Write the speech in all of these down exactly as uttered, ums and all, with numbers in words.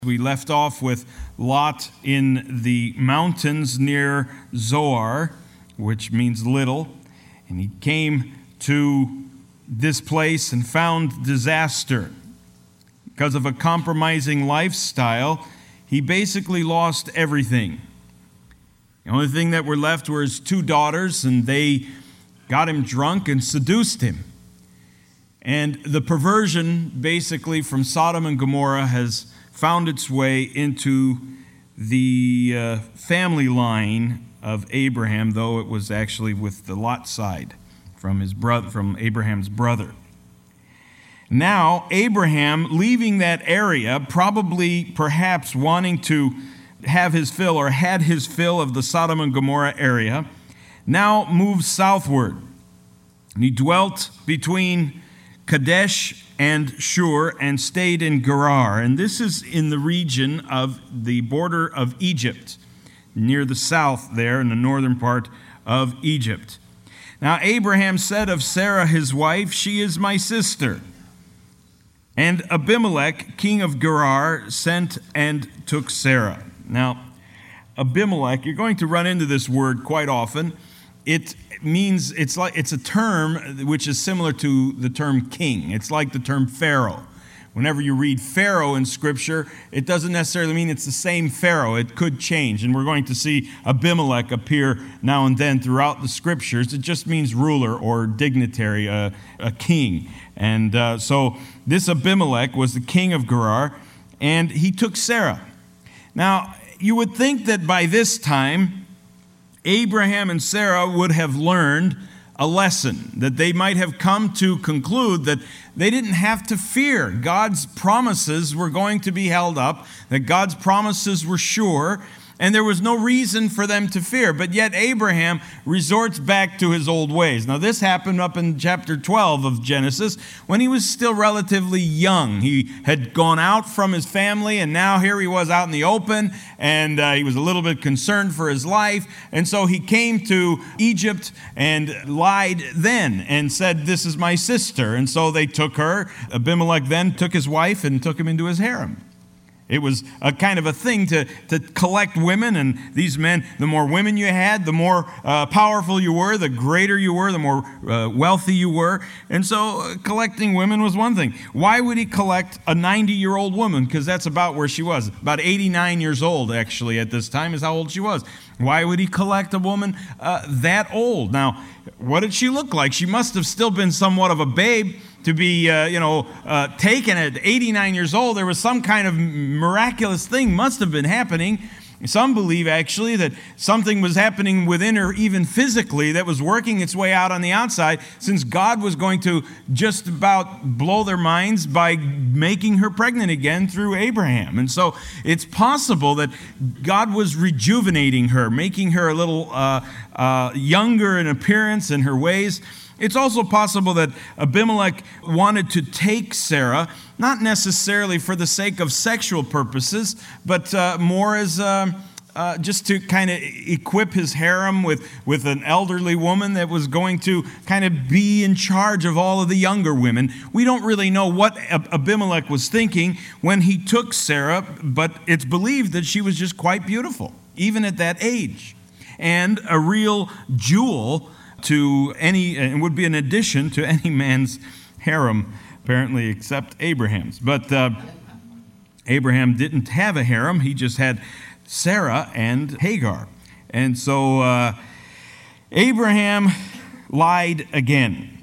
We left off with Lot in the mountains near Zoar, which means little, and he came to this place and found disaster. Because of a compromising lifestyle, he basically lost everything. The only thing that were left were his two daughters, and they got him drunk and seduced him. And the perversion, basically, from Sodom and Gomorrah has found its way into the uh, family line of Abraham, though it was actually with the Lot side from his brother, from Abraham's brother. Now, Abraham, leaving that area, probably perhaps wanting to have his fill or had his fill of the Sodom and Gomorrah area, now moves southward. And he dwelt between Kadesh and Shur and stayed in Gerar. And this is in the region of the border of Egypt, near the south there in the northern part of Egypt. Now Abraham said of Sarah his wife, "She is my sister." And Abimelech, king of Gerar, sent and took Sarah. Now, Abimelech, you're going to run into this word quite often. It means, it's like it's a term which is similar to the term king. It's like the term Pharaoh. Whenever you read Pharaoh in Scripture, it doesn't necessarily mean it's the same Pharaoh. It could change, and we're going to see Abimelech appear now and then throughout the Scriptures. It just means ruler or dignitary, uh, a king. And uh, so this Abimelech was the king of Gerar, and he took Sarah. Now, you would think that by this time, Abraham and Sarah would have learned a lesson, that they might have come to conclude that they didn't have to fear. God's promises were going to be held up, that God's promises were sure, and there was no reason for them to fear. But yet Abraham resorts back to his old ways. Now this happened up in chapter twelve of Genesis when he was still relatively young. He had gone out from his family, and now here he was out in the open, and uh, he was a little bit concerned for his life. And so he came to Egypt and lied then and said, "This is my sister." And so they took her. Abimelech then took his wife and took him into his harem. It was a kind of a thing to, to collect women, and these men, the more women you had, the more uh, powerful you were, the greater you were, the more uh, wealthy you were. And so uh, collecting women was one thing. Why would he collect a ninety-year-old woman? Because that's about where she was. About eighty-nine years old, actually, at this time is how old she was. Why would he collect a woman uh, that old? Now, what did she look like? She must have still been somewhat of a babe to be, uh, you know, uh, taken at eighty-nine years old. There was some kind of miraculous thing must have been happening. Some believe, actually, that something was happening within her, even physically, that was working its way out on the outside, since God was going to just about blow their minds by making her pregnant again through Abraham. And so it's possible that God was rejuvenating her, making her a little uh, uh, younger in appearance and her ways. It's also possible that Abimelech wanted to take Sarah, not necessarily for the sake of sexual purposes, but uh, more as uh, uh, just to kind of equip his harem with, with an elderly woman that was going to kind of be in charge of all of the younger women. We don't really know what Abimelech was thinking when he took Sarah, but it's believed that she was just quite beautiful, even at that age, and a real jewel to any, and would be an addition to any man's harem, apparently, except Abraham's. But uh, Abraham didn't have a harem. He just had Sarah and Hagar. And so uh, Abraham lied again.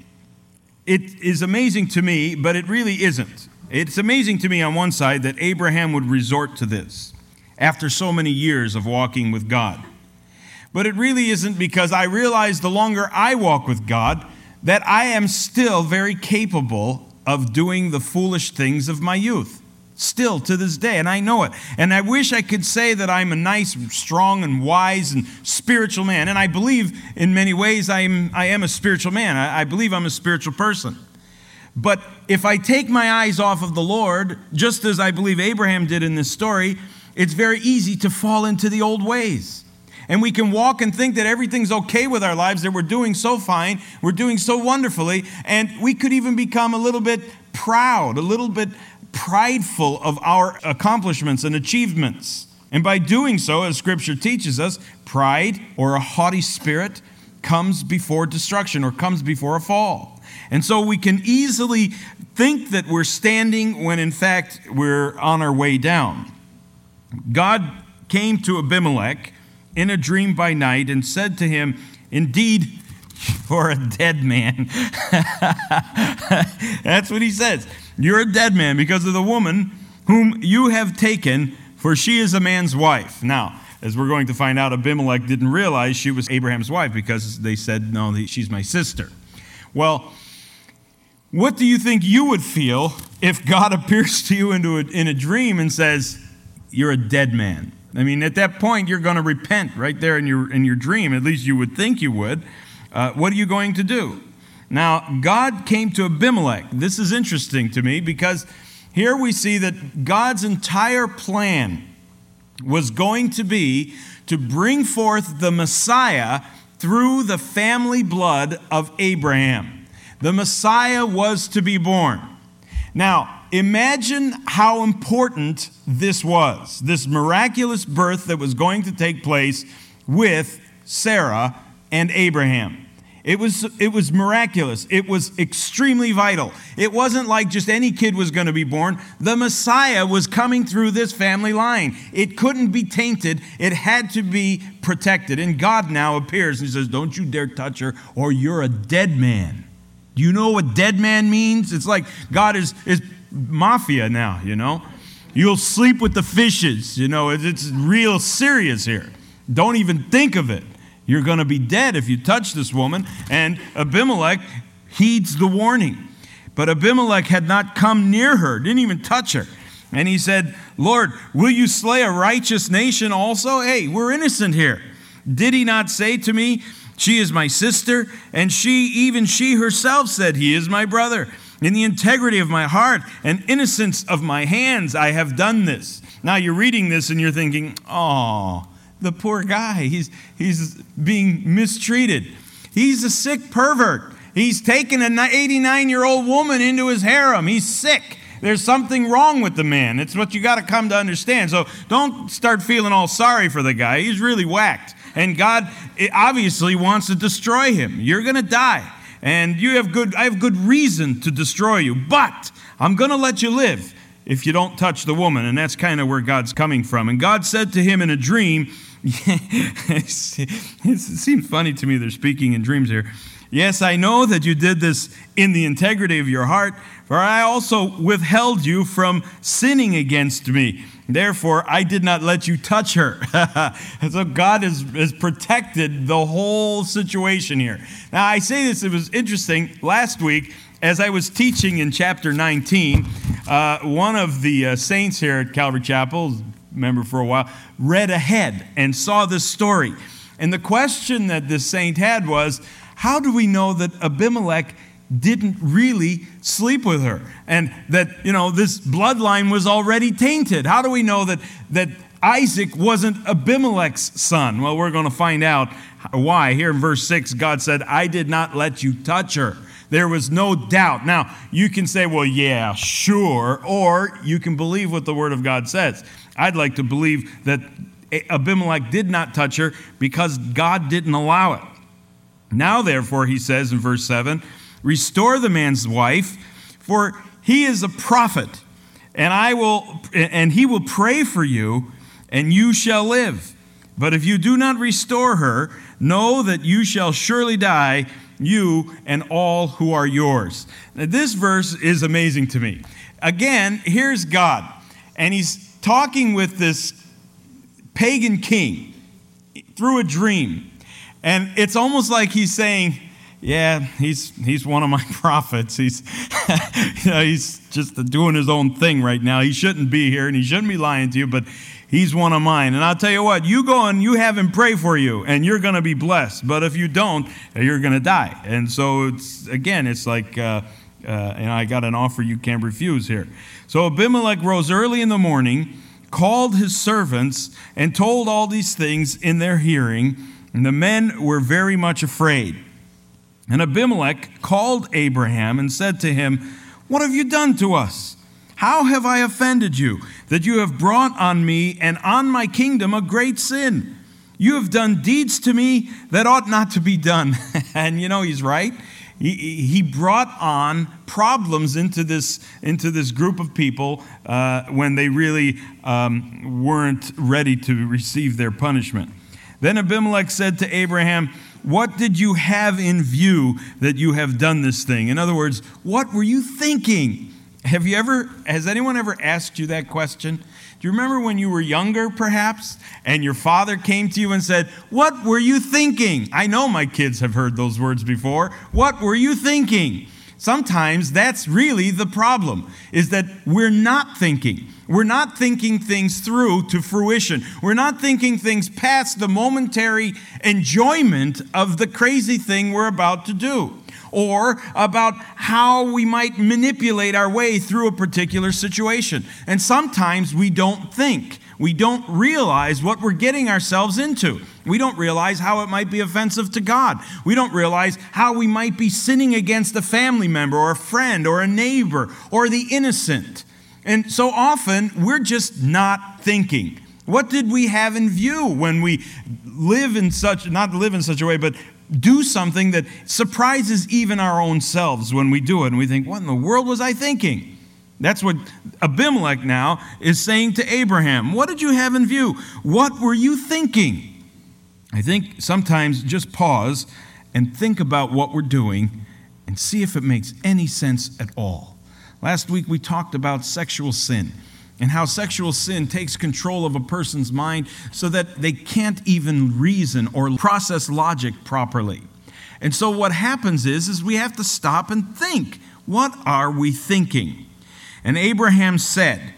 It is amazing to me, but it really isn't. It's amazing to me on one side that Abraham would resort to this after so many years of walking with God. But it really isn't, because I realize the longer I walk with God that I am still very capable of doing the foolish things of my youth, still to this day, and I know it. And I wish I could say that I'm a nice, strong, and wise and spiritual man, and I believe in many ways I am, I am a spiritual man. I, I believe I'm a spiritual person. But if I take my eyes off of the Lord, just as I believe Abraham did in this story, it's very easy to fall into the old ways. And we can walk and think that everything's okay with our lives, that we're doing so fine, we're doing so wonderfully, and we could even become a little bit proud, a little bit prideful of our accomplishments and achievements. And by doing so, as Scripture teaches us, pride or a haughty spirit comes before destruction or comes before a fall. And so we can easily think that we're standing when in fact we're on our way down. God came to Abimelech in a dream by night and said to him, "Indeed, you're a dead man." That's what he says. You're a dead man because of the woman whom you have taken, for she is a man's wife. Now, as we're going to find out, Abimelech didn't realize she was Abraham's wife because they said, no, she's my sister. Well, what do you think you would feel if God appears to you into a, in a dream and says, you're a dead man? I mean, at that point, you're going to repent right there in your, in your dream. At least you would think you would. Uh, what are you going to do? Now, God came to Abimelech. This is interesting to me because here we see that God's entire plan was going to be to bring forth the Messiah through the family blood of Abraham. The Messiah was to be born. Now, imagine how important this was, this miraculous birth that was going to take place with Sarah and Abraham. It was, it was miraculous. It was extremely vital. It wasn't like just any kid was going to be born. The Messiah was coming through this family line. It couldn't be tainted. It had to be protected. And God now appears and he says, don't you dare touch her or you're a dead man. Do you know what dead man means? It's like God is, is mafia now, you know. You'll sleep with the fishes. You know, it's, it's real serious here. Don't even think of it. You're going to be dead if you touch this woman. And Abimelech heeds the warning. But Abimelech had not come near her, didn't even touch her. And he said, Lord, will you slay a righteous nation also? Hey, we're innocent here. Did he not say to me, she is my sister? And she, even she herself said, he is my brother. In the integrity of my heart and innocence of my hands, I have done this. Now you're reading this and you're thinking, oh, the poor guy, he's, he's being mistreated. He's a sick pervert. He's taken an eighty-nine-year-old woman into his harem. He's sick. There's something wrong with the man. It's what you got to come to understand. So don't start feeling all sorry for the guy. He's really whacked. And God obviously wants to destroy him. You're going to die. And you have good, I have good reason to destroy you. But I'm going to let you live if you don't touch the woman. And that's kind of where God's coming from. And God said to him in a dream, it seems funny to me they're speaking in dreams here. Yes, I know that you did this in the integrity of your heart, for I also withheld you from sinning against me. Therefore, I did not let you touch her. And so God has, has protected the whole situation here. Now, I say this, it was interesting. Last week, as I was teaching in chapter nineteen, uh, one of the uh, saints here at Calvary Chapel, member for a while, read ahead and saw this story. And the question that this saint had was, how do we know that Abimelech didn't really sleep with her? And that, you know, this bloodline was already tainted. How do we know that, that Isaac wasn't Abimelech's son? Well, we're going to find out why. Here in verse six, God said, I did not let you touch her. There was no doubt. Now, you can say, well, yeah, sure, or you can believe what the Word of God says. I'd like to believe that Abimelech did not touch her because God didn't allow it. Now, therefore, he says in verse seven, restore the man's wife, for he is a prophet, and I will, and he will pray for you, and you shall live. But if you do not restore her, know that you shall surely die, you and all who are yours. Now, this verse is amazing to me. Again, here's God, and he's talking with this pagan king through a dream. And it's almost like he's saying, yeah, he's he's one of my prophets. He's you know, he's just doing his own thing right now. He shouldn't be here and he shouldn't be lying to you, but he's one of mine. And I'll tell you what, you go and you have him pray for you and you're going to be blessed. But if you don't, you're going to die. And so it's, again, it's like, uh, uh, and I got an offer you can't refuse here. So Abimelech rose early in the morning, called his servants, and told all these things in their hearing. And the men were very much afraid. And Abimelech called Abraham and said to him, what have you done to us? How have I offended you, that you have brought on me and on my kingdom a great sin? You have done deeds to me that ought not to be done. And you know, he's right. He, he brought on problems into this, into this group of people uh, when they really um, weren't ready to receive their punishment. Then Abimelech said to Abraham, what did you have in view that you have done this thing? In other words, what were you thinking? Have you ever, has anyone ever asked you that question? Do you remember when you were younger, perhaps, and your father came to you and said, what were you thinking? I know my kids have heard those words before. What were you thinking? Sometimes that's really the problem, is that we're not thinking. We're not thinking things through to fruition. We're not thinking things past the momentary enjoyment of the crazy thing we're about to do, or about how we might manipulate our way through a particular situation. And sometimes we don't think. We don't realize what we're getting ourselves into. We don't realize how it might be offensive to God. We don't realize how we might be sinning against a family member or a friend or a neighbor or the innocent. And so often we're just not thinking. What did we have in view when we live in such, not live in such a way, but do something that surprises even our own selves when we do it? And we think, what in the world was I thinking? That's what Abimelech now is saying to Abraham. What did you have in view? What were you thinking? I think sometimes just pause and think about what we're doing and see if it makes any sense at all. Last week we talked about sexual sin and how sexual sin takes control of a person's mind so that they can't even reason or process logic properly. And so what happens is, is we have to stop and think. What are we thinking? And Abraham said,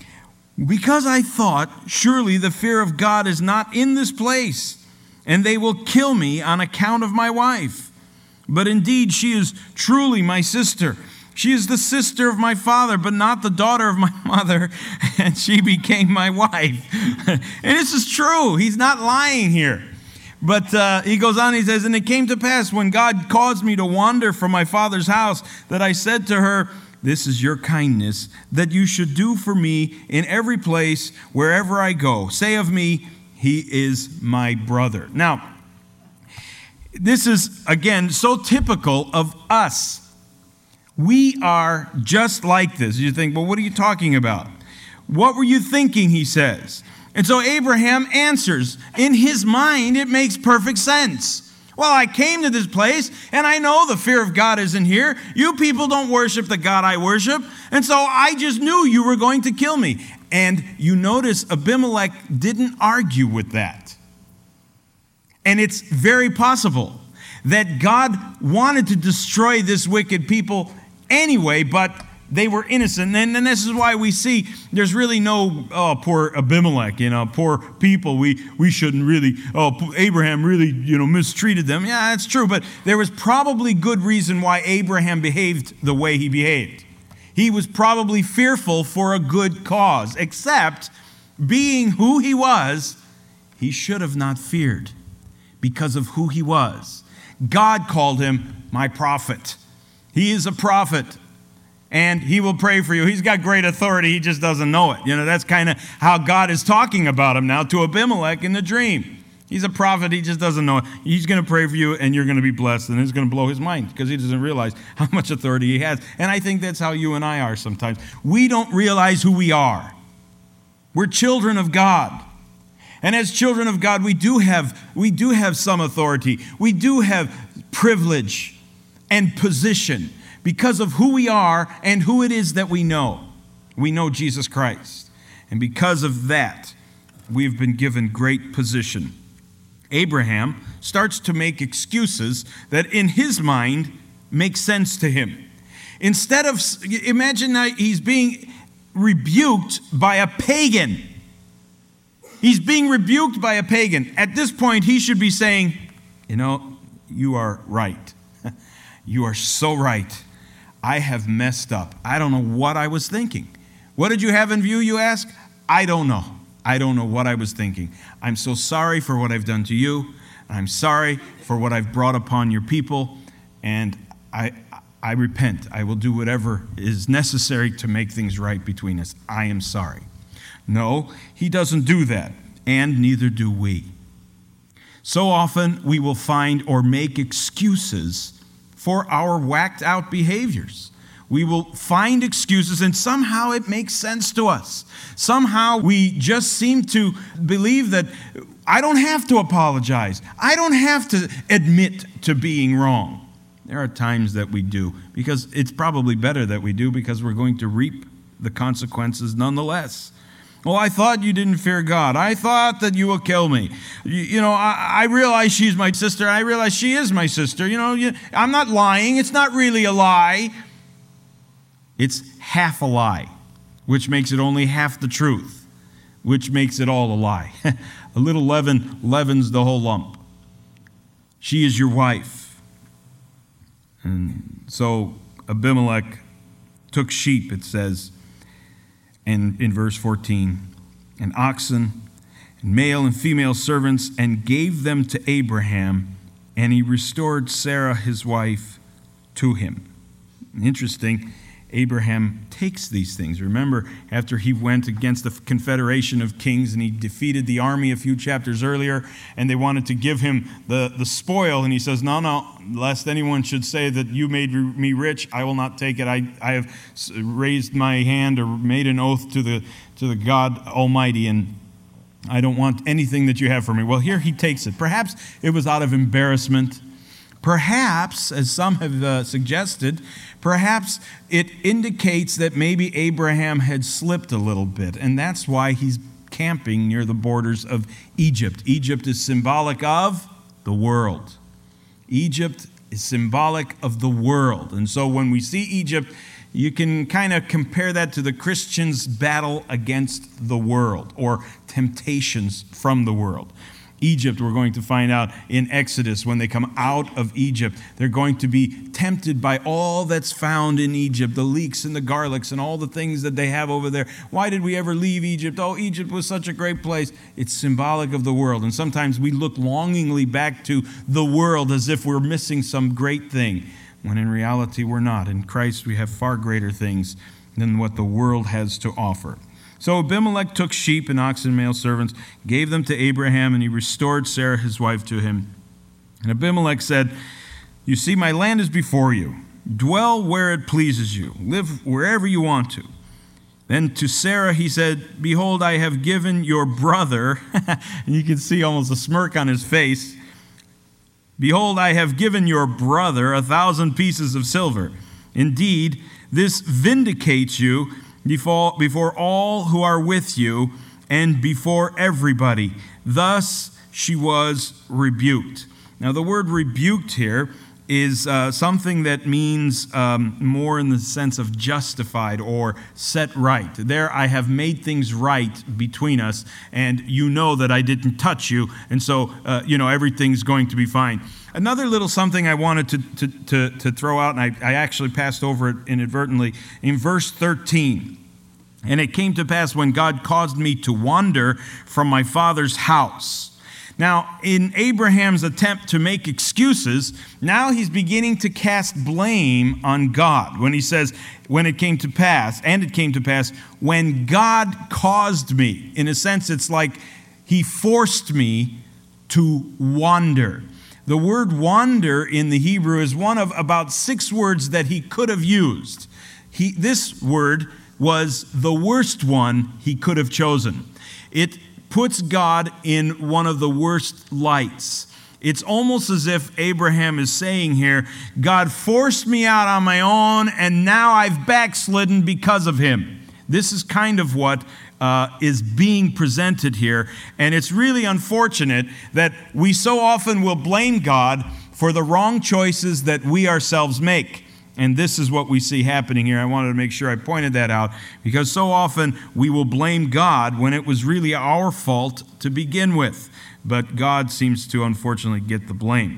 because I thought, surely the fear of God is not in this place, and they will kill me on account of my wife. But indeed, she is truly my sister. She is the sister of my father, but not the daughter of my mother, and she became my wife. And this is true. He's not lying here. But uh, he goes on, he says, and it came to pass when God caused me to wander from my father's house, that I said to her, this is your kindness that you should do for me in every place, wherever I go. Say of me, he is my brother. Now, this is, again, so typical of us. We are just like this. You think, well, what are you talking about? What were you thinking, he says. And so Abraham answers. In his mind, it makes perfect sense. Well, I came to this place, and I know the fear of God isn't here. You people don't worship the God I worship, and so I just knew you were going to kill me. And you notice Abimelech didn't argue with that. And it's very possible that God wanted to destroy this wicked people anyway, but they were innocent. And, and this is why we see there's really no, oh, poor Abimelech, you know, poor people. We we shouldn't really, oh, Abraham really, you know, mistreated them. Yeah, that's true. But there was probably good reason why Abraham behaved the way he behaved. He was probably fearful for a good cause, except being who he was, he should have not feared because of who he was. God called him my prophet. He is a prophet. And he will pray for you. He's got great authority. He just doesn't know it. You know, that's kind of how God is talking about him now to Abimelech in the dream. He's a prophet. He just doesn't know it. He's going to pray for you, and you're going to be blessed. And it's going to blow his mind because he doesn't realize how much authority he has. And I think that's how you and I are sometimes. We don't realize who we are. We're children of God. And as children of God, we do have, we do have some authority. We do have privilege and position, because of who we are and who it is that we know. We know Jesus Christ. And because of that, we've been given great position. Abraham starts to make excuses that in his mind make sense to him. Instead of, imagine that he's being rebuked by a pagan. He's being rebuked by a pagan. At this point, he should be saying, you know, you are right. You are so right. I have messed up. I don't know what I was thinking. What did you have in view, you ask? I don't know. I don't know what I was thinking. I'm so sorry for what I've done to you. I'm sorry for what I've brought upon your people. And I I repent. I will do whatever is necessary to make things right between us. I am sorry. No, he doesn't do that, and neither do we. So often we will find or make excuses for our whacked out behaviors. We will find excuses, and somehow it makes sense to us. Somehow we just seem to believe that I don't have to apologize. I don't have to admit to being wrong. There are times that we do, because it's probably better that we do, because we're going to reap the consequences nonetheless. Well, I thought you didn't fear God. I thought that you will kill me. You, you know, I, I realize she's my sister. I realize she is my sister. You know, you, I'm not lying. It's not really a lie. It's half a lie, which makes it only half the truth, which makes it all a lie. A little leaven leavens the whole lump. She is your wife. And so Abimelech took sheep, it says, and in verse fourteen, and oxen, and male and female servants, and gave them to Abraham, and he restored Sarah his wife to him. Interesting, Abraham takes these things. Remember, after he went against the confederation of kings and he defeated the army a few chapters earlier, and they wanted to give him the, the spoil, and he says, no, no, lest anyone should say that you made me rich, I will not take it. I, I have raised my hand or made an oath to the, to the God Almighty, and I don't want anything that you have for me. Well, here he takes it. Perhaps it was out of embarrassment. Perhaps, as some have uh, suggested, perhaps it indicates that maybe Abraham had slipped a little bit, and that's why he's camping near the borders of Egypt. Egypt is symbolic of the world. Egypt is symbolic of the world. And so when we see Egypt, you can kind of compare that to the Christians' battle against the world, or temptations from the world. Egypt, we're going to find out in Exodus, when they come out of Egypt, they're going to be tempted by all that's found in Egypt, the leeks and the garlics and all the things that they have over there. Why did we ever leave Egypt? Oh, Egypt was such a great place. It's symbolic of the world. And sometimes we look longingly back to the world as if we're missing some great thing, when in reality we're not. In Christ we have far greater things than what the world has to offer. So Abimelech took sheep and oxen and male servants, gave them to Abraham, and he restored Sarah his wife to him. And Abimelech said, you see, my land is before you. Dwell where it pleases you. Live wherever you want to. Then to Sarah he said, behold, I have given your brother, and you can see almost a smirk on his face, behold, I have given your brother a thousand pieces of silver. Indeed, this vindicates you Before, before all who are with you, and before everybody. Thus she was rebuked. Now the word rebuked here is uh, something that means um, more in the sense of justified or set right. There I have made things right between us, and you know that I didn't touch you, and so uh, you know everything's going to be fine. Another little something I wanted to, to, to, to throw out, and I, I actually passed over it inadvertently, in verse thirteen. And it came to pass when God caused me to wander from my father's house. Now, in Abraham's attempt to make excuses, now he's beginning to cast blame on God. When he says, when it came to pass, and it came to pass, when God caused me. In a sense, it's like he forced me to wander. The word wander in the Hebrew is one of about six words that he could have used. He, this word was the worst one he could have chosen. It puts God in one of the worst lights. It's almost as if Abraham is saying here, God forced me out on my own, and now I've backslidden because of him. This is kind of what uh, is being presented here, and it's really unfortunate that we so often will blame God for the wrong choices that we ourselves make. And this is what we see happening here. I wanted to make sure I pointed that out, because so often we will blame God when it was really our fault to begin with. But God seems to unfortunately get the blame.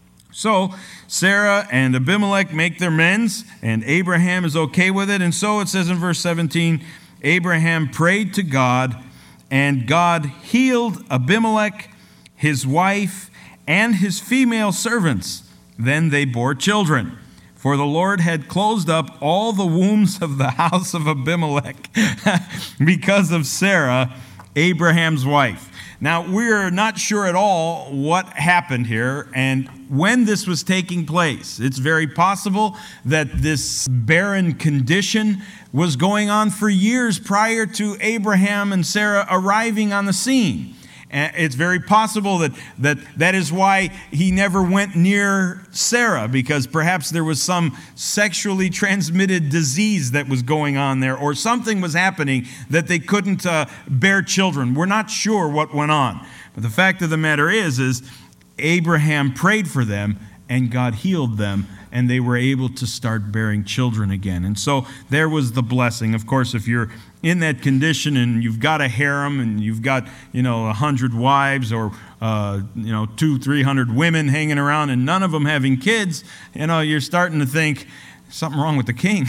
So Sarah and Abimelech make their amends, and Abraham is okay with it. And so it says in verse seventeen, Abraham prayed to God, and God healed Abimelech, his wife, and his female servants. Then they bore children. For the Lord had closed up all the wombs of the house of Abimelech because of Sarah, Abraham's wife. Now, we're not sure at all what happened here and when this was taking place. It's very possible that this barren condition was going on for years prior to Abraham and Sarah arriving on the scene. It's very possible that, that that is why he never went near Sarah, because perhaps there was some sexually transmitted disease that was going on there, or something was happening that they couldn't uh, bear children. We're not sure what went on. But the fact of the matter is, is Abraham prayed for them and God healed them, and they were able to start bearing children again. And so there was the blessing. Of course, if you're in that condition and you've got a harem and you've got, you know, a hundred wives or, uh, you know, two, three hundred women hanging around and none of them having kids, you know, you're starting to think, something wrong with the king.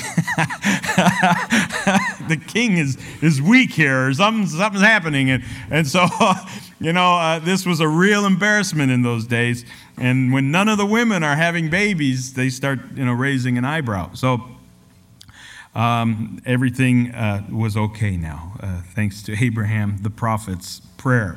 The king is, is weak here, or something, something's happening. And, and so, you know, uh, this was a real embarrassment in those days. And when none of the women are having babies, they start, you know, raising an eyebrow. So um, everything uh, was okay now, uh, thanks to Abraham, the prophet's prayer.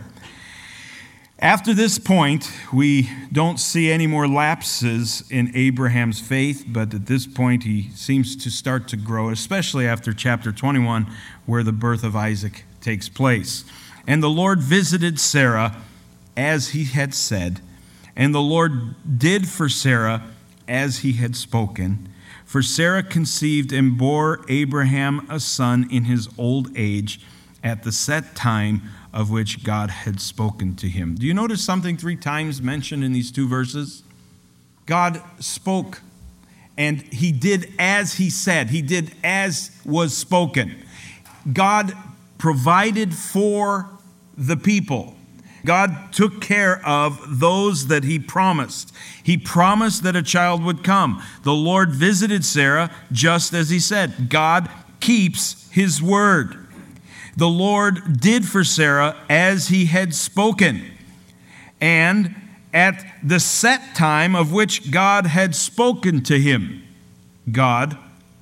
After this point, we don't see any more lapses in Abraham's faith, but at this point he seems to start to grow, especially after chapter twenty-one, where the birth of Isaac takes place. And the Lord visited Sarah as he had said, and the Lord did for Sarah as he had spoken. For Sarah conceived and bore Abraham a son in his old age at the set time of which God had spoken to him. Do you notice something three times mentioned in these two verses? God spoke, and he did as he said. He did as was spoken. God provided for the people. God took care of those that he promised. He promised that a child would come. The Lord visited Sarah just as he said. God keeps his word. The Lord did for Sarah as he had spoken. And at the set time of which God had spoken to him, God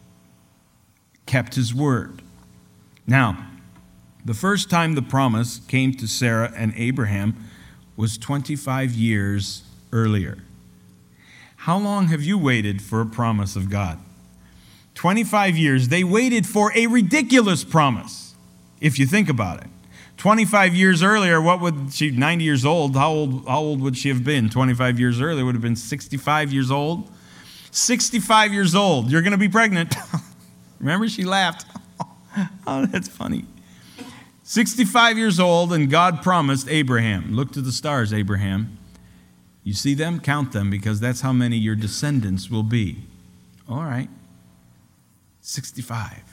kept his word. Now, the first time the promise came to Sarah and Abraham was twenty-five years earlier. How long have you waited for a promise of God? twenty-five years. They waited for a ridiculous promise, if you think about it. twenty-five years earlier, what would she, ninety years old, how old, how old would she have been? twenty-five years earlier would have been sixty-five years old. sixty-five years old, you're going to be pregnant. Remember, she laughed. Oh, that's funny. sixty-five years old, and God promised Abraham, look to the stars, Abraham. You see them? Count them, because that's how many your descendants will be. All right. sixty-five.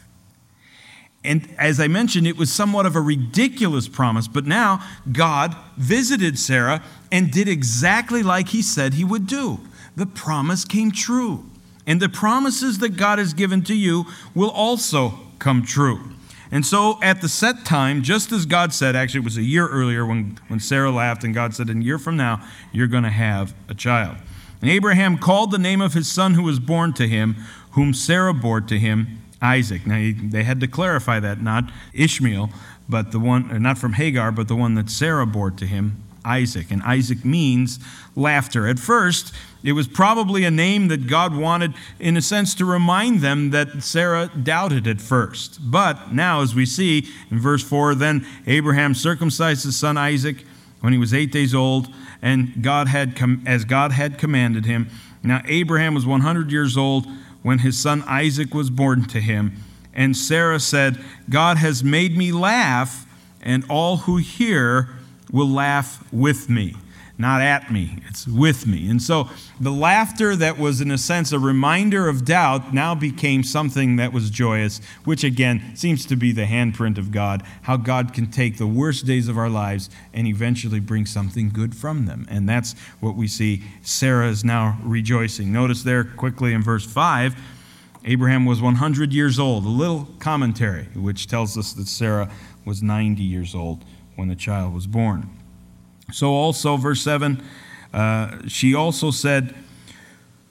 And as I mentioned, it was somewhat of a ridiculous promise, but now God visited Sarah and did exactly like he said he would do. The promise came true. And the promises that God has given to you will also come true. And so at the set time, just as God said, actually it was a year earlier when, when Sarah laughed, and God said, in a year from now, you're going to have a child. And Abraham called the name of his son who was born to him, whom Sarah bore to him, Isaac. Now, he, they had to clarify that, not Ishmael, but the one, or not from Hagar, but the one that Sarah bore to him, Isaac. And Isaac means laughter. At first, it was probably a name that God wanted, in a sense, to remind them that Sarah doubted at first. But now, as we see in verse four, then Abraham circumcised his son Isaac when he was eight days old, and God had, com- as God had commanded him. Now, Abraham was one hundred years old when his son Isaac was born to him. And Sarah said, God has made me laugh, and all who hear will laugh with me. Not at me, it's with me. And so the laughter that was, in a sense, a reminder of doubt now became something that was joyous, which again seems to be the handprint of God, how God can take the worst days of our lives and eventually bring something good from them. And that's what we see. Sarah is now rejoicing. Notice there quickly in verse five, Abraham was one hundred years old. A little commentary which tells us that Sarah was ninety years old when the child was born. So also, verse seven, uh, she also said,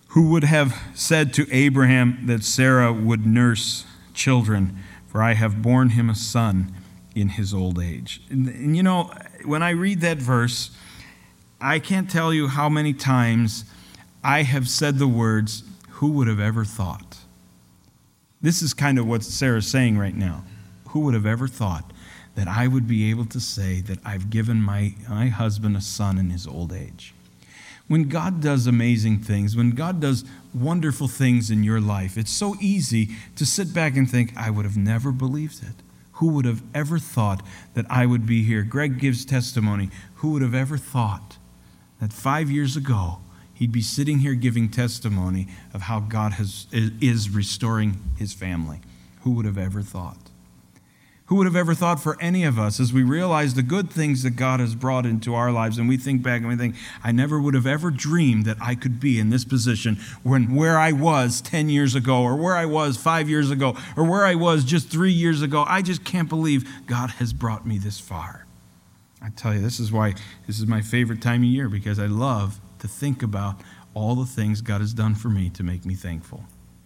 Who would have said to Abraham that Sarah would nurse children? For I have borne him a son in his old age. And, and you know, when I read that verse, I can't tell you how many times I have said the words, who would have ever thought? This is kind of what Sarah's saying right now. Who would have ever thought that I would be able to say that I've given my, my husband a son in his old age? When God does amazing things, when God does wonderful things in your life, it's so easy to sit back and think, I would have never believed it. Who would have ever thought that I would be here? Greg gives testimony. Who would have ever thought that five years ago he'd be sitting here giving testimony of how God has, is restoring his family? Who would have ever thought? Who would have ever thought for any of us, as we realize the good things that God has brought into our lives, and we think back and we think, I never would have ever dreamed that I could be in this position when where I was ten years ago, or where I was five years ago, or where I was just three years ago. I just can't believe God has brought me this far. I tell you, this is why this is my favorite time of year, because I love to think about all the things God has done for me to make me thankful.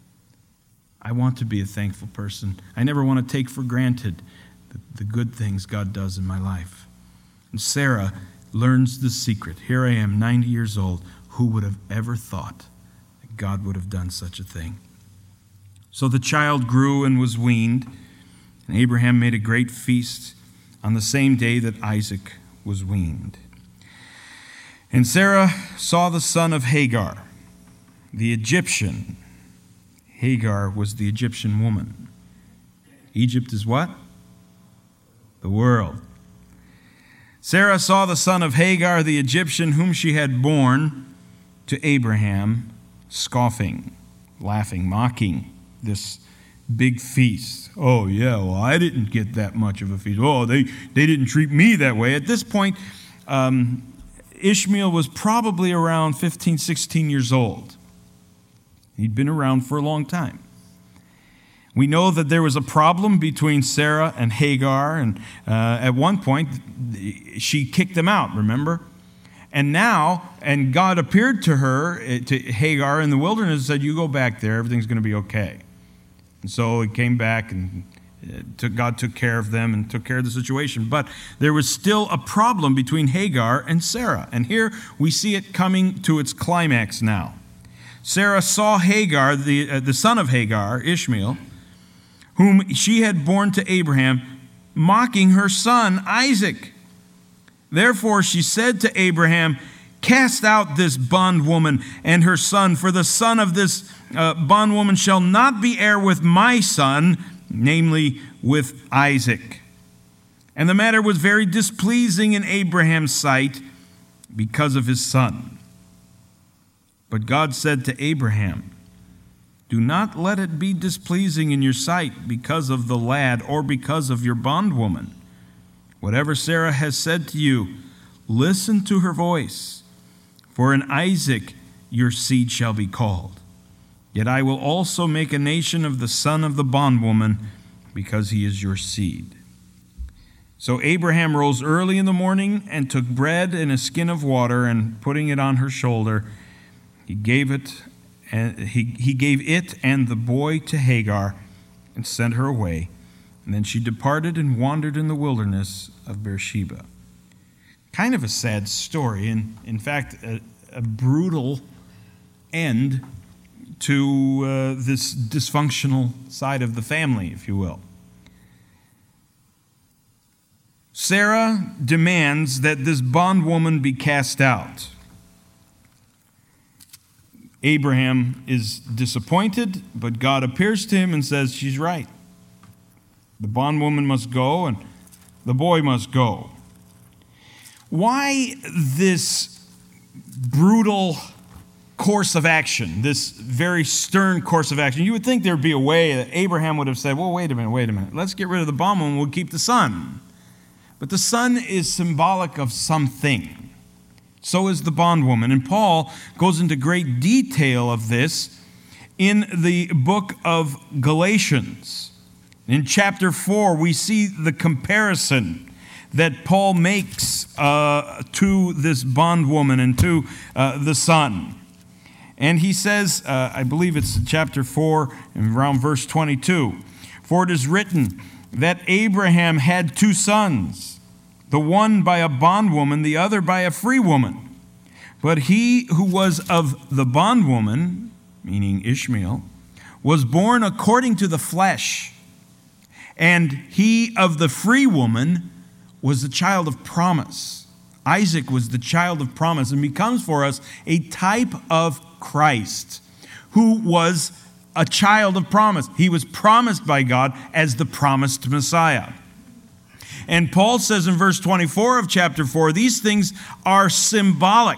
I want to be a thankful person. I never want to take for granted the, the good things God does in my life. And Sarah learns the secret. Here I am, ninety years old. Who would have ever thought that God would have done such a thing? So the child grew and was weaned, and Abraham made a great feast on the same day that Isaac was weaned. And Sarah saw the son of Hagar, the Egyptian. Hagar was the Egyptian woman. Egypt is what? The world. Sarah saw the son of Hagar, the Egyptian, whom she had borne to Abraham, scoffing, laughing, mocking this big feast. Oh, yeah, well, I didn't get that much of a feast. Oh, they, they didn't treat me that way. At this point, um, Ishmael was probably around fifteen, sixteen years old. He'd been around for a long time. We know that there was a problem between Sarah and Hagar, and uh, at one point, she kicked them out, remember? And now, and God appeared to her, to Hagar in the wilderness, and said, you go back there, everything's going to be okay. And so it came back, and took, God took care of them and took care of the situation. But there was still a problem between Hagar and Sarah. And here we see it coming to its climax now. Sarah saw Hagar, the, uh, the son of Hagar, Ishmael, whom she had borne to Abraham, mocking her son Isaac. Therefore she said to Abraham, cast out this bondwoman and her son, for the son of this uh, bondwoman shall not be heir with my son, namely with Isaac. And the matter was very displeasing in Abraham's sight because of his son. But God said to Abraham, do not let it be displeasing in your sight because of the lad or because of your bondwoman. Whatever Sarah has said to you, listen to her voice. For in Isaac your seed shall be called. Yet I will also make a nation of the son of the bondwoman, because he is your seed. So Abraham rose early in the morning and took bread and a skin of water, and putting it on her shoulder, He gave it, and he, he gave it and the boy to Hagar and sent her away. And then she departed and wandered in the wilderness of Beersheba. Kind of a sad story, and in fact, a, a brutal end to uh, this dysfunctional side of the family, if you will. Sarah demands that this bondwoman be cast out. Abraham is disappointed, but God appears to him and says, she's right. The bondwoman must go, and the boy must go. Why this brutal course of action, this very stern course of action? You would think there would be a way that Abraham would have said, well, wait a minute, wait a minute. Let's get rid of the bondwoman, we'll keep the son. But the son is symbolic of something. So is the bondwoman. And Paul goes into great detail of this in the book of Galatians. In chapter four, we see the comparison that Paul makes uh, to this bondwoman and to uh, the son. And he says, uh, I believe it's chapter four, and around verse twenty-two, "For it is written that Abraham had two sons, the one by a bondwoman, the other by a free woman. But he who was of the bondwoman," meaning Ishmael, "was born according to the flesh, and he of the free woman was the child of promise." Isaac was the child of promise and becomes for us a type of Christ, who was a child of promise. He was promised by God as the promised Messiah. And Paul says in verse twenty-four of chapter four, "These things are symbolic,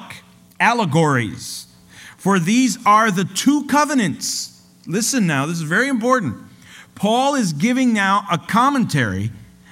allegories, for these are the two covenants." Listen now, this is very important. Paul is giving now a commentary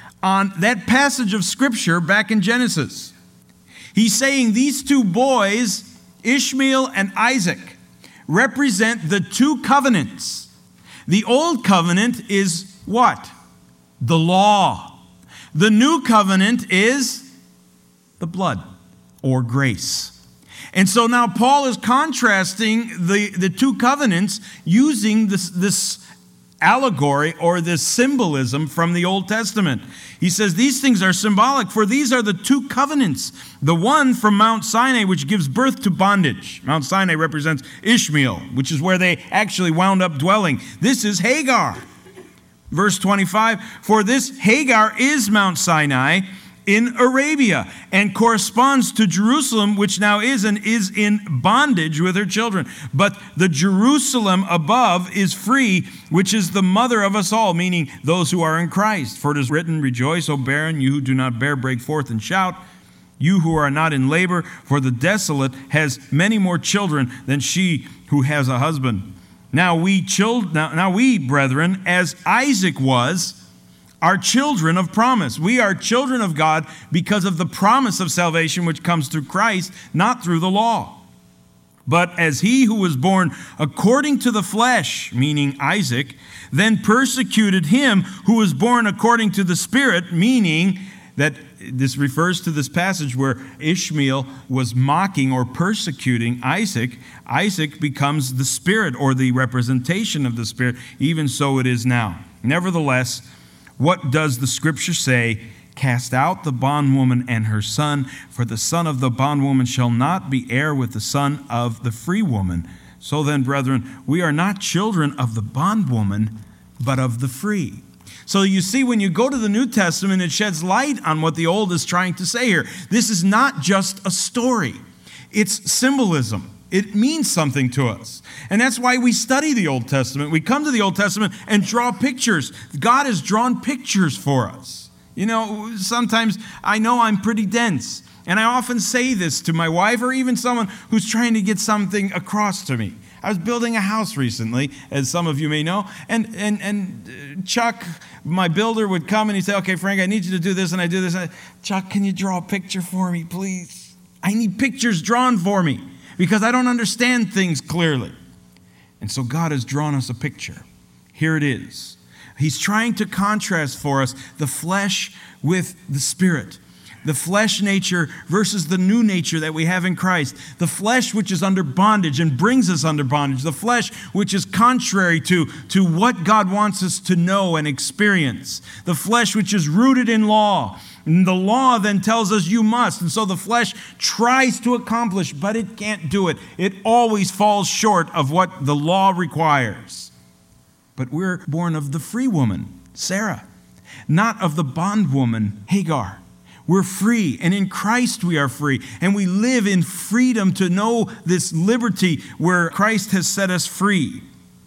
on that passage of Scripture back in Genesis. He's saying these two boys, Ishmael and Isaac, represent the two covenants. The old covenant is what? The law. The new covenant is the blood or grace. And so now Paul is contrasting the, the two covenants using this, this allegory or this symbolism from the Old Testament. He says these things are symbolic, for these are the two covenants. The one from Mount Sinai, which gives birth to bondage. Mount Sinai represents Ishmael, which is where they actually wound up dwelling. This is Hagar. Verse twenty-five, "For this Hagar is Mount Sinai in Arabia, and corresponds to Jerusalem, which now is and is in bondage with her children. But the Jerusalem above is free, which is the mother of us all," meaning those who are in Christ. "For it is written, 'Rejoice, O barren, you who do not bear, break forth and shout, you who are not in labor, for the desolate has many more children than she who has a husband.' Now we, child, now, now we, brethren, as Isaac was, are children of promise." We are children of God because of the promise of salvation which comes through Christ, not through the law. "But as he who was born according to the flesh," meaning Isaac, "then persecuted him who was born according to the Spirit," meaning that this refers to this passage where Ishmael was mocking or persecuting Isaac. Isaac becomes the Spirit or the representation of the Spirit. Even so it is now. "Nevertheless, what does the Scripture say? Cast out the bondwoman and her son, for the son of the bondwoman shall not be heir with the son of the free woman. So then, brethren, we are not children of the bondwoman, but of the free." So you see, when you go to the New Testament, it sheds light on what the Old is trying to say here. This is not just a story. It's symbolism. It means something to us. And that's why we study the Old Testament. We come to the Old Testament and draw pictures. God has drawn pictures for us. You know, sometimes I know I'm pretty dense. And I often say this to my wife or even someone who's trying to get something across to me. I was building a house recently, as some of you may know, and and and Chuck, my builder, would come and he'd say, "Okay, Frank, I need you to do this," and I do this. I, "Chuck, can you draw a picture for me, please? I need pictures drawn for me because I don't understand things clearly." And so God has drawn us a picture. Here it is. He's trying to contrast for us the flesh with the Spirit. The flesh nature versus the new nature that we have in Christ. The flesh which is under bondage and brings us under bondage. The flesh which is contrary to, to what God wants us to know and experience. The flesh which is rooted in law. And the law then tells us you must. And so the flesh tries to accomplish, but it can't do it. It always falls short of what the law requires. But we're born of the free woman, Sarah, not of the bondwoman, Hagar. We're free, and in Christ we are free, and we live in freedom to know this liberty where Christ has set us free.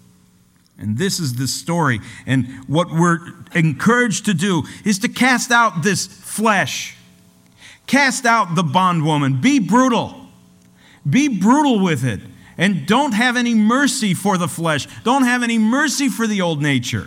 And this is the story, and what we're encouraged to do is to cast out this flesh. Cast out the bondwoman. Be brutal. Be brutal with it, and don't have any mercy for the flesh. Don't have any mercy for the old nature.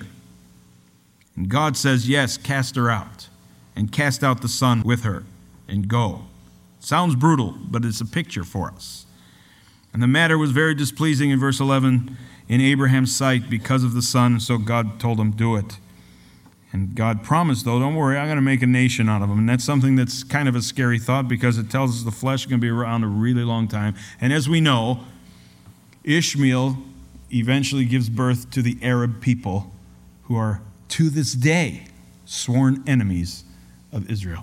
And God says, yes, cast her out. And cast out the son with her, and go. Sounds brutal, but it's a picture for us. And the matter was very displeasing in verse eleven in Abraham's sight because of the son, so God told him, do it. And God promised, though, don't worry, I'm going to make a nation out of them. And that's something that's kind of a scary thought because it tells us the flesh is going to be around a really long time. And as we know, Ishmael eventually gives birth to the Arab people, who are to this day sworn enemies of Israel.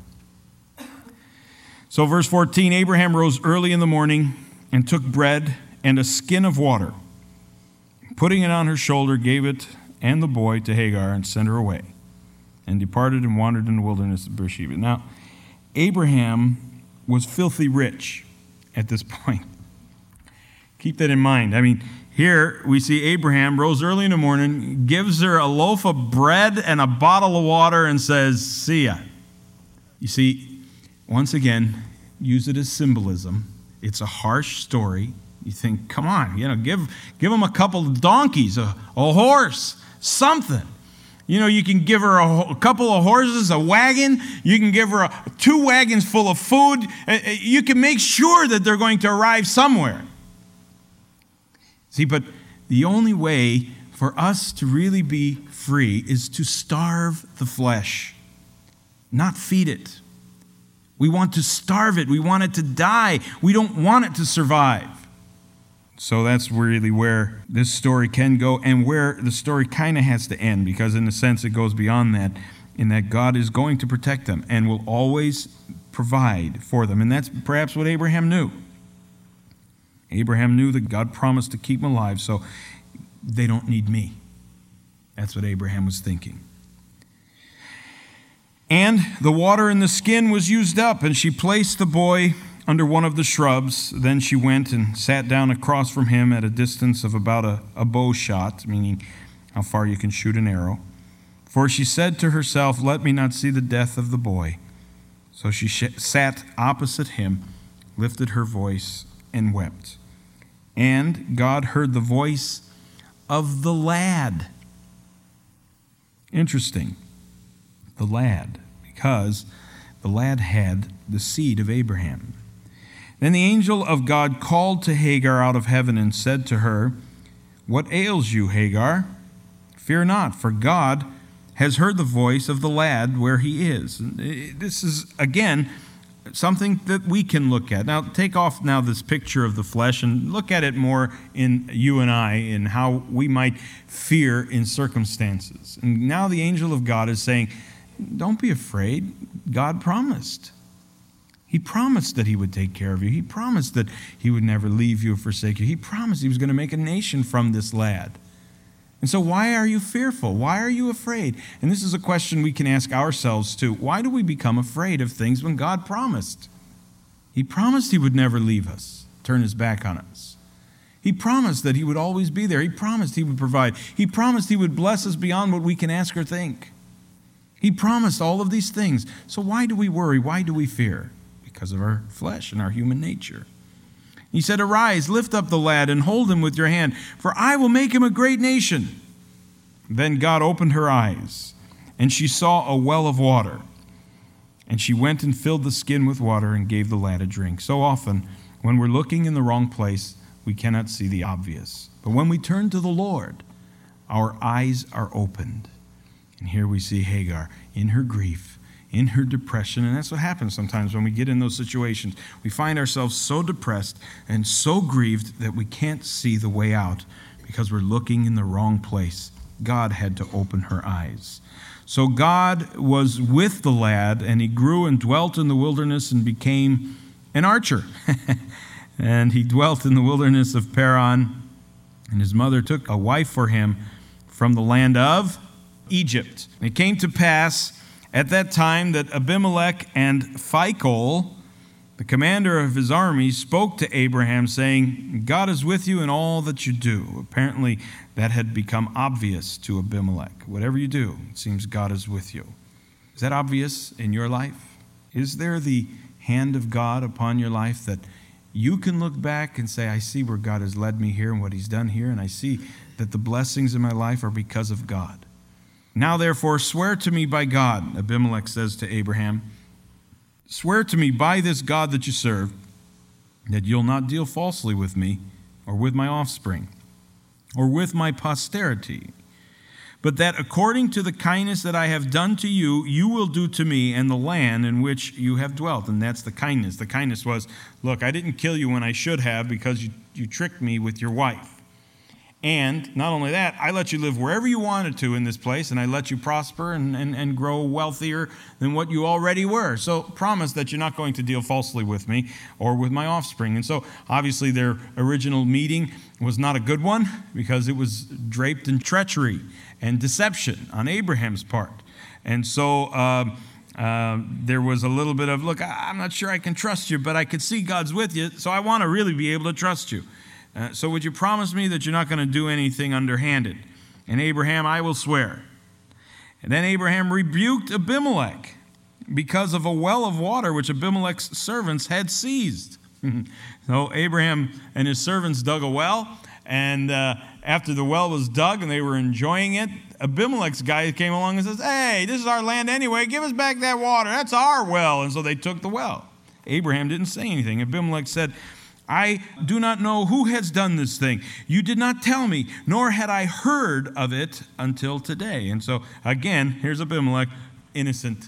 So verse fourteen, Abraham rose early in the morning and took bread and a skin of water. Putting it on her shoulder, gave it and the boy to Hagar and sent her away, and departed and wandered in the wilderness of Beersheba. Now, Abraham was filthy rich at this point. Keep that in mind. I mean, here we see Abraham rose early in the morning, gives her a loaf of bread and a bottle of water, and says, "See ya." You see, once again, use it as symbolism. It's a harsh story. You think, come on, you know, give give them a couple of donkeys, a, a horse, something. You know, you can give her a, a couple of horses, a wagon. You can give her a, two wagons full of food. You can make sure that they're going to arrive somewhere. See, but the only way for us to really be free is to starve the flesh, not feed it. We want to starve it. We want it to die. We don't want it to survive. So that's really where this story can go, and where the story kind of has to end, because in a sense it goes beyond that, in that God is going to protect them and will always provide for them. And that's perhaps what Abraham knew. Abraham knew that God promised to keep them alive, so they don't need me. That's what Abraham was thinking. And the water in the skin was used up, and she placed the boy under one of the shrubs. Then she went and sat down across from him at a distance of about a, a bow shot, meaning how far you can shoot an arrow. For she said to herself, "Let me not see the death of the boy." So she sh- sat opposite him, lifted her voice, and wept. And God heard the voice of the lad. Interesting. The lad, because the lad had the seed of Abraham. Then the angel of God called to Hagar out of heaven and said to her, "What ails you, Hagar? Fear not, for God has heard the voice of the lad where he is." This is, again, something that we can look at. Now, take off now this picture of the flesh and look at it more in you and I, in how we might fear in circumstances. And now the angel of God is saying, don't be afraid. God promised. He promised that he would take care of you. He promised that he would never leave you or forsake you. He promised he was going to make a nation from this lad. And so why are you fearful? Why are you afraid? And this is a question we can ask ourselves too. Why do we become afraid of things when God promised? He promised he would never leave us, turn his back on us. He promised that he would always be there. He promised he would provide. He promised he would bless us beyond what we can ask or think. He promised all of these things. So why do we worry? Why do we fear? Because of our flesh and our human nature. He said, "Arise, lift up the lad and hold him with your hand, for I will make him a great nation." Then God opened her eyes, and she saw a well of water. And she went and filled the skin with water and gave the lad a drink. So often, when we're looking in the wrong place, we cannot see the obvious. But when we turn to the Lord, our eyes are opened. And here we see Hagar in her grief, in her depression. And that's what happens sometimes when we get in those situations. We find ourselves so depressed and so grieved that we can't see the way out because we're looking in the wrong place. God had to open her eyes. So God was with the lad, and he grew and dwelt in the wilderness and became an archer. And he dwelt in the wilderness of Paran, and his mother took a wife for him from the land of Egypt. And it came to pass at that time that Abimelech and Phicol, the commander of his army, spoke to Abraham, saying, "God is with you in all that you do." Apparently, that had become obvious to Abimelech. Whatever you do, it seems God is with you. Is that obvious in your life? Is there the hand of God upon your life that you can look back and say, "I see where God has led me here and what he's done here, and I see that the blessings in my life are because of God"? "Now, therefore, swear to me by God," Abimelech says to Abraham, "swear to me by this God that you serve, that you'll not deal falsely with me or with my offspring or with my posterity, but that according to the kindness that I have done to you, you will do to me and the land in which you have dwelt. And that's the kindness. The kindness was, look, I didn't kill you when I should have because you, you tricked me with your wife. And not only that, I let you live wherever you wanted to in this place, and I let you prosper and, and, and grow wealthier than what you already were. So promise that you're not going to deal falsely with me or with my offspring. And so obviously their original meeting was not a good one because it was draped in treachery and deception on Abraham's part. And so uh, uh, there was a little bit of, look, I'm not sure I can trust you, but I could see God's with you, so I want to really be able to trust you. Uh, so would you promise me that you're not going to do anything underhanded? And Abraham, I will swear. And then Abraham rebuked Abimelech because of a well of water which Abimelech's servants had seized. So Abraham and his servants dug a well, and uh, after the well was dug and they were enjoying it, Abimelech's guy came along and says, hey, this is our land anyway, give us back that water, that's our well. And so they took the well. Abraham didn't say anything. Abimelech said, I do not know who has done this thing. You did not tell me, nor had I heard of it until today. And so, again, here's Abimelech, innocent.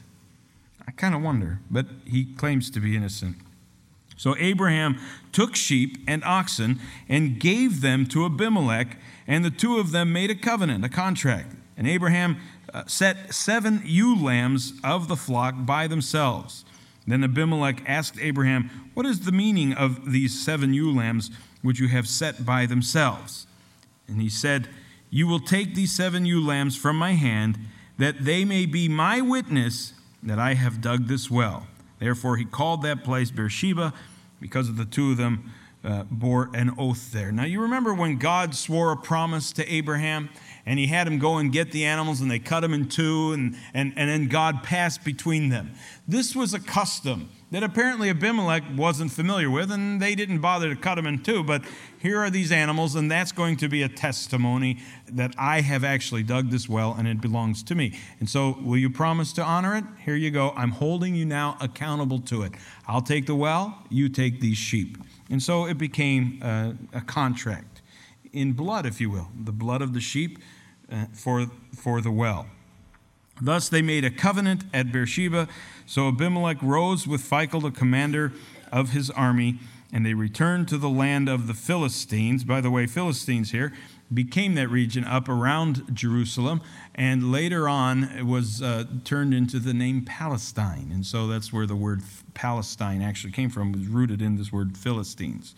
I kind of wonder, but he claims to be innocent. So Abraham took sheep and oxen and gave them to Abimelech, and the two of them made a covenant, a contract. And Abraham uh, set seven ewe lambs of the flock by themselves. Then Abimelech asked Abraham, what is the meaning of these seven ewe lambs which you have set by themselves? And he said, you will take these seven ewe lambs from my hand, that they may be my witness that I have dug this well. Therefore he called that place Beersheba, because of the two of them uh, bore an oath there. Now you remember when God swore a promise to Abraham, and he had him go and get the animals, and they cut them in two, and, and, and then God passed between them. This was a custom that apparently Abimelech wasn't familiar with, and they didn't bother to cut them in two, but here are these animals, and that's going to be a testimony that I have actually dug this well, and it belongs to me. And so, will you promise to honor it? Here you go. I'm holding you now accountable to it. I'll take the well, you take these sheep. And so it became a, a contract in blood, if you will, the blood of the sheep uh, for, for the well. Thus they made a covenant at Beersheba. So Abimelech rose with Phicol, the commander of his army, and they returned to the land of the Philistines. By the way, Philistines here became that region up around Jerusalem, and later on it was uh, turned into the name Palestine. And so that's where the word Palestine actually came from. It was rooted in this word Philistines.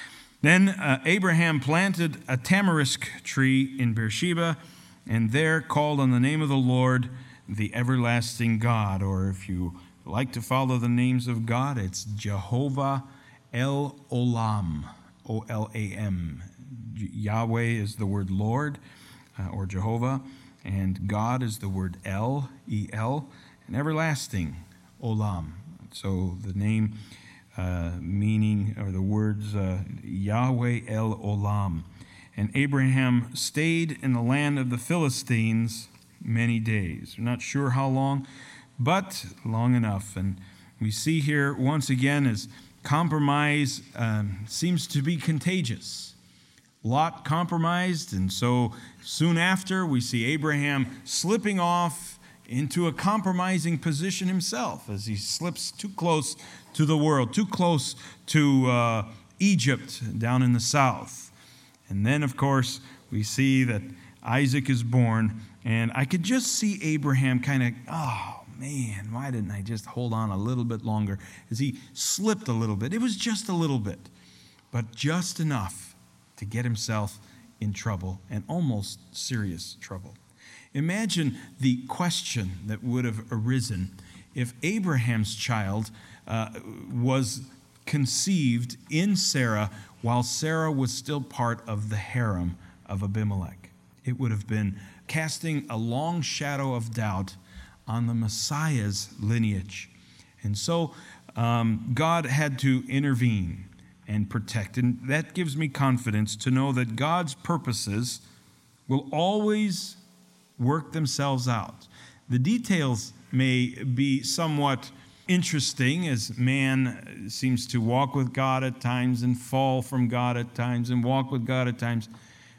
Then uh, Abraham planted a tamarisk tree in Beersheba, and there called on the name of the Lord, the everlasting God. Or if you like to follow the names of God, it's Jehovah El Olam, O L A M. Yahweh is the word Lord, uh, or Jehovah, and God is the word El, E L, and everlasting, Olam. So the name uh, meaning, or the words uh, Yahweh El Olam. And Abraham stayed in the land of the Philistines many days. We're not sure how long, but long enough. And we see here once again as compromise um, seems to be contagious. Lot compromised, and so soon after we see Abraham slipping off into a compromising position himself as he slips too close to the world, too close to uh, Egypt down in the south. And then, of course, we see that Isaac is born, and I could just see Abraham kind of, oh, man, why didn't I just hold on a little bit longer? As he slipped a little bit. It was just a little bit, but just enough to get himself in trouble, and almost serious trouble. Imagine the question that would have arisen if Abraham's child uh, was conceived in Sarah while Sarah was still part of the harem of Abimelech. It would have been casting a long shadow of doubt on the Messiah's lineage. And so um, God had to intervene and protect. And that gives me confidence to know that God's purposes will always work themselves out. The details may be somewhat interesting as man seems to walk with God at times and fall from God at times and walk with God at times.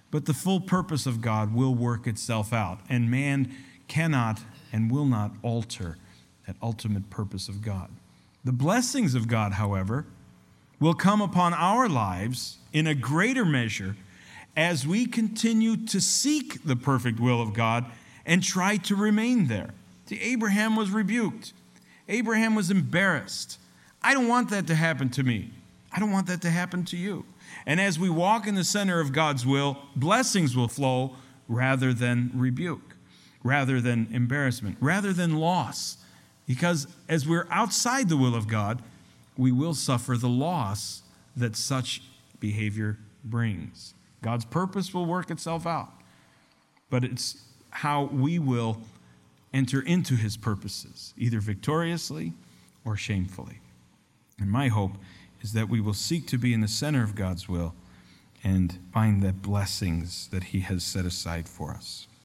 But the full purpose of God will work itself out, and man cannot and will not alter that ultimate purpose of God. The blessings of God, however, will come upon our lives in a greater measure as we continue to seek the perfect will of God and try to remain there. See, Abraham was rebuked. Abraham was embarrassed. I don't want that to happen to me. I don't want that to happen to you. And as we walk in the center of God's will, blessings will flow rather than rebuke, rather than embarrassment, rather than loss. Because as we're outside the will of God, we will suffer the loss that such behavior brings. God's purpose will work itself out, but it's how we will enter into his purposes, either victoriously or shamefully. And my hope is that we will seek to be in the center of God's will and find the blessings that he has set aside for us.